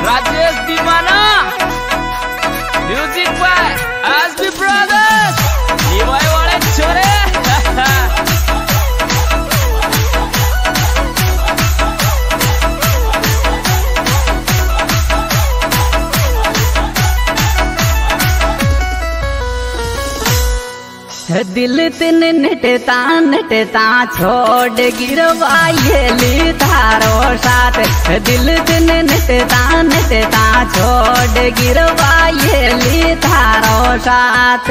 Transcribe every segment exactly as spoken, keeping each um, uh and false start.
राजेश दीवाना, music by SB brothers, निभाए वाले छोरे। दिल तिन नटता नटता छोड़ गिरवाये थारो साथ। दिल तिन नटता नटता छोड़ गिरवाये थारो साथ।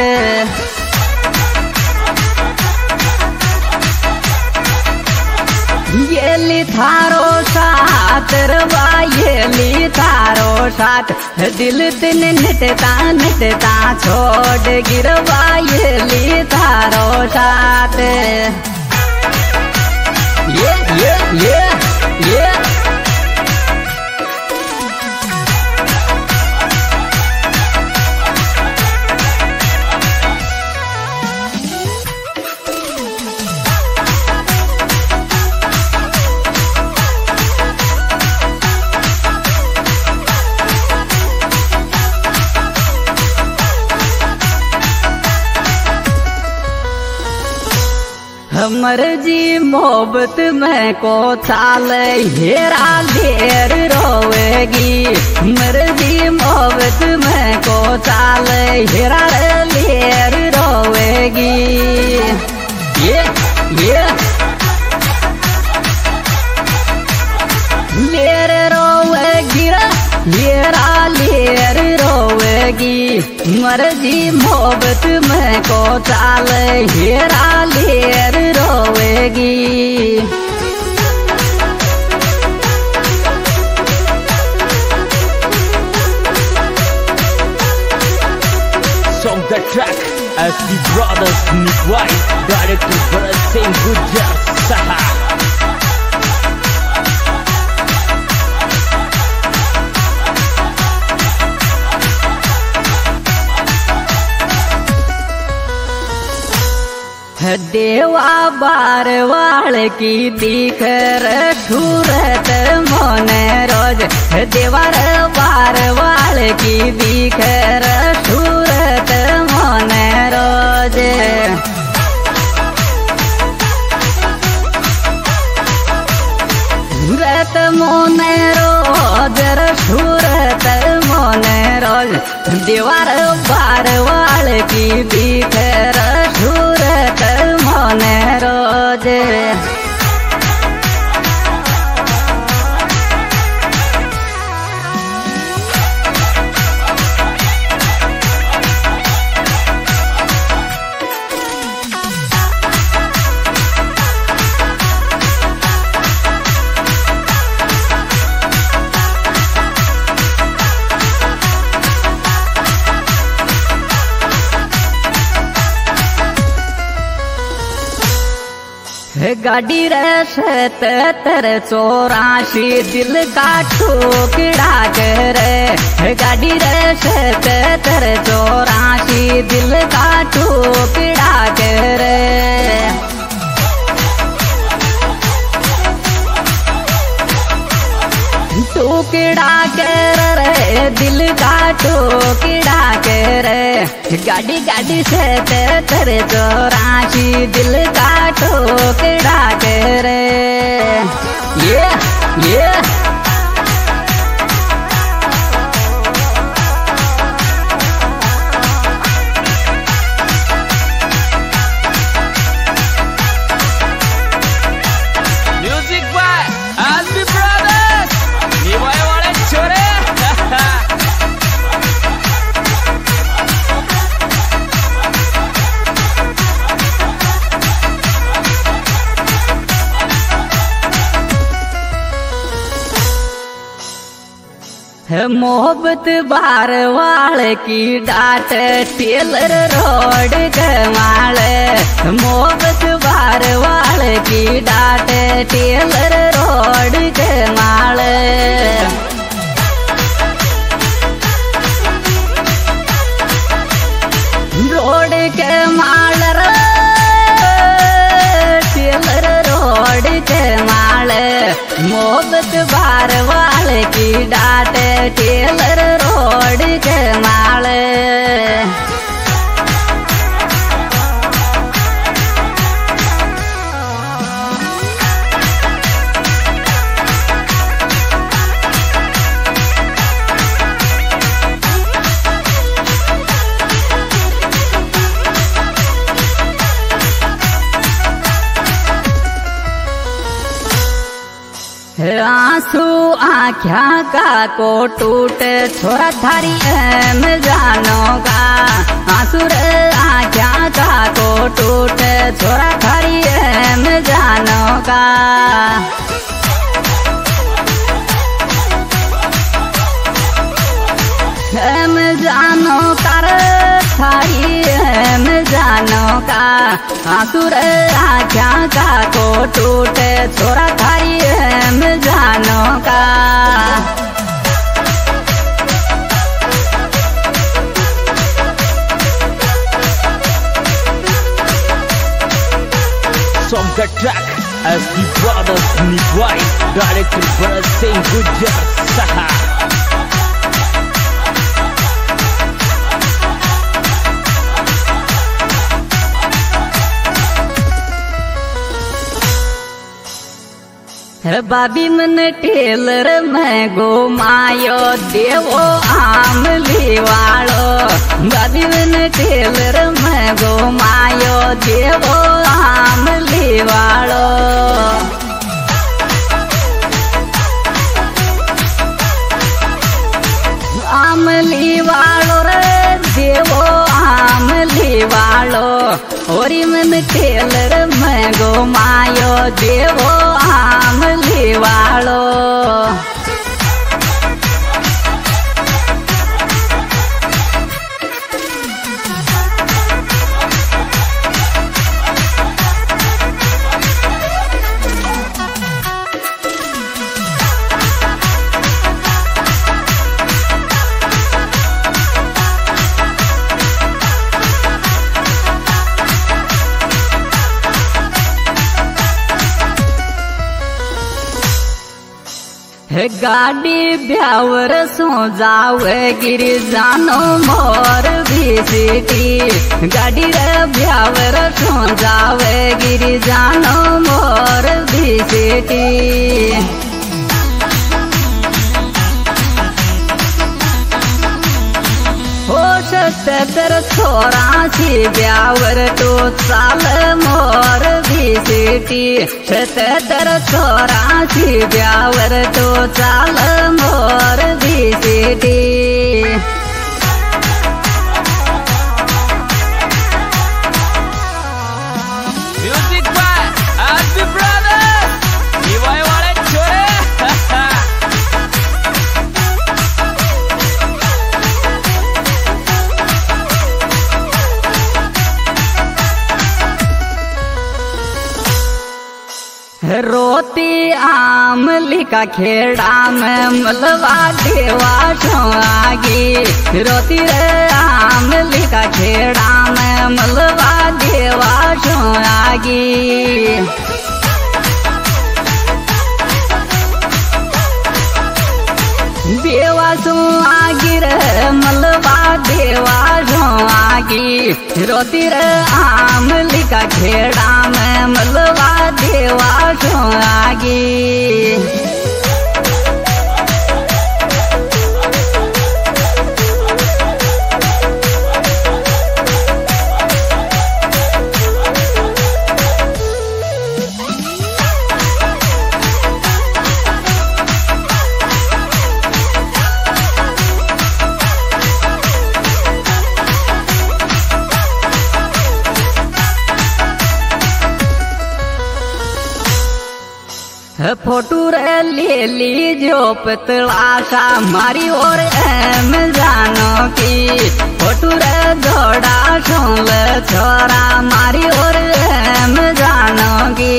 ये ली थारो साथ रवाये ली थारो साथ। दिल तिन नटता नटता छोड़ गिरवाये ली थारो साथ। ये ये ये ये हमर जी मोहब्बत में को चाल हेरा लेर रोवेगी। हमर जी मोहब्बत में को चाल हेरा लेर रोवेगी। ये ये लेर रोवेगी हेरा लेर रोवेगी। मर्जी मोहब्बत में को चाल हेरा लेर रोवेगी। Song the track SB brothers, निभाए डायरेक्टर भरत सिंह गुर्जर साहब। देवा बारवाल की दिखर ठूरत मोने रोज। देवर बारवाल की दिखर ठूरत मोने रोज। ठूरत मोने रोज ठूरत मोने रोज। देवर बारवाल की दिखर ठूरत मोने रोज। गाड़ी रसत तर चौरासी दिल का ठोकड़ा करे। गाड़ी रसत तर चौरासी दिल का ठोकड़ा करे। टोकड़ा कर रे दिल का टोकड़ा कर। गाड़ी गाड़ी से तेरे चौरासी दिल का टोकड़ा कर। ये ये म्यूजिक बाय एसबी ब्रदर्स, निभाए वाले छोरे। मोहब्बत बारवाल की डाट टेलर रोड कमाल। मोहब्बत बारवाल की डाट टेलर रोड कमाल। रोड के माल टेलर रोड के माल। मोहब्बत बार वाले की डाट टेलर रोड के माल। आंसू आँख्या का को टूटे छोरा थारी एम जानो का। आंसू रे आँख्या का को टूटे छोरा थारी एम जानो का। एम जानो कर थारी एम जानो का। आंसू रे आँख्या का को टूटे छोरा थारी एम जानो का। Song the track as the brothers Nivai, directed Bharat Singh Gujar Saha. बाबी मन टेलर में गो मायो देवो आमली वालो। बाबी मन टेलर में गो मायो देवो आमली वालो। आमली वालो रे देवो आमली वालो। ओरी मन टेलर में गो मायो देवो आमली वालो। गाड़ी ब्यावर सो जावे गिरी जानो मोर भी सिटी। गाड़ी रे ब्यावर सो जावे गिरी जानो मोर भी सिटी। सतर चौरासी ब्यावर तो साल मोर भी सिटी। सतर चौरासी ब्यावर तो साल मोर भी सिटी। Music by S B Brothers, Nivai wale chore. रोती आमली का खेड़ा में मलवा देवा आगी। रोती रे आमली का खेड़ा में मलवा देवा आगी। देवा सो आगी रे मलवा देवा आगी। रोती रे आमली का खेड़ा में मलवा देवा आगी। फोटू रे ले ली जो पतला सा मारी और एम जानो की। फोटू रे जोड़ा सोल छोरा मारी और एम जानो की।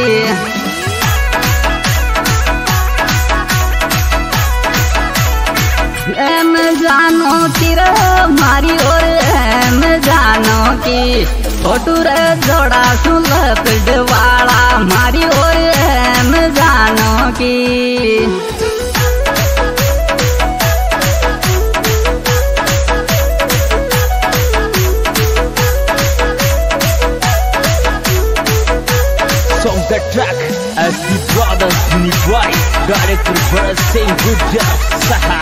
एम जानो की रे मारी और एम जानो की। फोटू रे जोड़ा सुन पिडवाड़ा मारी और एम जानो की। Song the track as the brothers Nivai, director Bharat Singh Gujar Saha.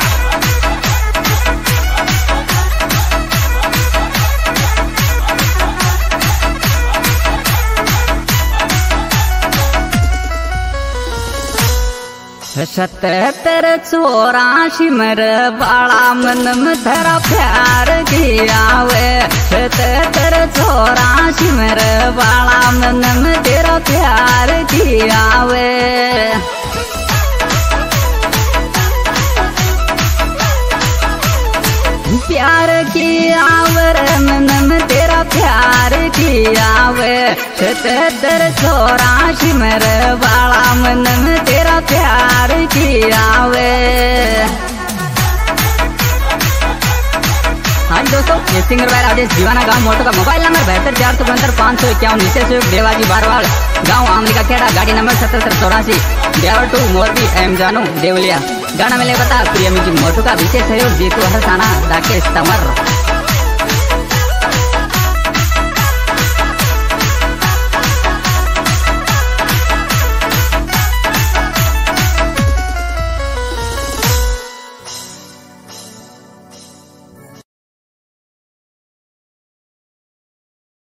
सतहत्तर चौरासी मेरे बाला मन में तेरा प्यार किया वे। सतहत्तर चौरासी मेरे बाला मन में तेरा प्यार किया वे। प्यार किया वे मन में तेरा प्यार किया वे। सतहत्तर चौरासी मेरे बाला मन में तेरा प्यार किया वे। हाँ दोस्तों, ये सिंगर भाई राजेश दीवाना गांव मोटो का मोबाइल नंबर बहत्तर चार सौ बहत्तर पाँच सौ इक्यावन नीचे से देवाजी बारवाड़ गांव आमली का खेड़ा गाड़ी नंबर सतहत्तर चौरासी ड्राइवर टू मोरबी एम जानू देवलिया। गाना मिले बता प्रिय म्यूजिक मोटो का विशेष सहयोग जीतू हरसाना राकेश तंवर।